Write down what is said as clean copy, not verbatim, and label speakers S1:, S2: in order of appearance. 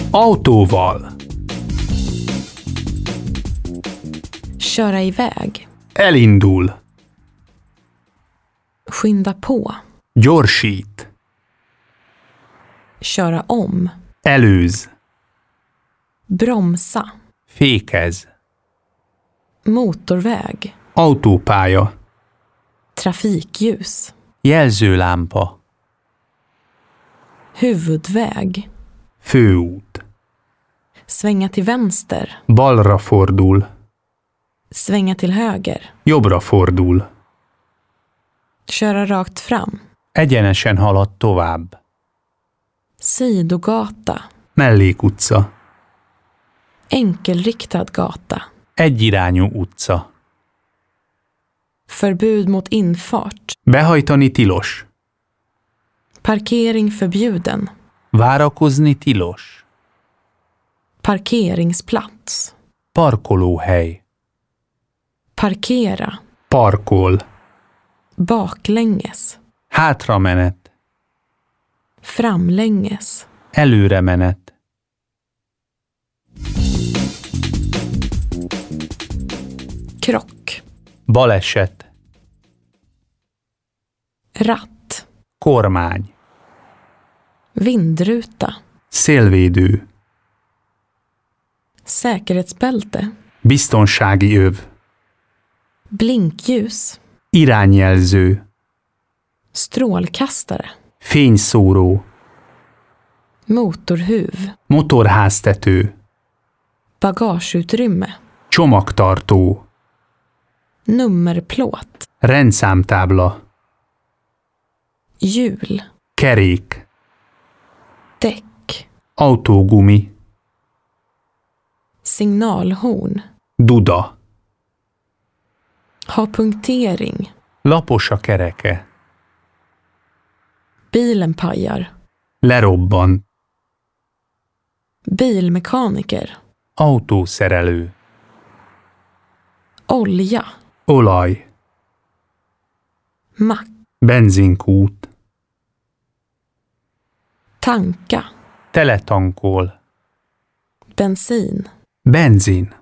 S1: Autóval.
S2: Köra iväg.
S1: Elindul.
S2: Skynda på.
S1: Gyorsít.
S2: Köra om.
S1: Előz.
S2: Bromsa.
S1: Fékez.
S2: Motorväg.
S1: Autópálya.
S2: Trafikljus.
S1: Jelzőlámpa.
S2: Huvudväg.
S1: Főút.
S2: Svänga till vänster.
S1: Balra fordul.
S2: Svänga till höger.
S1: Jobbra fordul.
S2: Köra rakt fram.
S1: Egyenesen halad tovább.
S2: Sidogata.
S1: Mellékutca.
S2: Enkelriktad gata.
S1: Egyirányú utca.
S2: Förbud mot infart.
S1: Behajtani tilos.
S2: Parkering förbjuden.
S1: Várakozni tilos.
S2: Parkeringsplats.
S1: Parkolóhely.
S2: Parkera.
S1: Parkol.
S2: Baklänges.
S1: Hátramenet.
S2: Framlänges.
S1: Előremenet.
S2: Krock.
S1: Baleset.
S2: Ratt.
S1: Kormány.
S2: Vindruta.
S1: Szélvédő.
S2: Säkerhetsbälte.
S1: Biztonsági öv.
S2: Blinkljus.
S1: Irányjelző.
S2: Strålkastare.
S1: Fényszóró.
S2: Motorhuv.
S1: Motorháztető.
S2: Bagageutrymme.
S1: Csomagtartó.
S2: Nummerplåt.
S1: Rendszámtábla.
S2: Hjul.
S1: Kerék.
S2: Däck.
S1: Autógumi.
S2: Signalhorn.
S1: Duda.
S2: Ha punktering.
S1: Lapos a kereke.
S2: Bilen pajar.
S1: Lerobban.
S2: Bilmekaniker.
S1: Autószerelő.
S2: Olja.
S1: Olaj.
S2: Mack.
S1: Benzinkút.
S2: Tanka.
S1: Teletankol.
S2: Bensin.
S1: Benzin.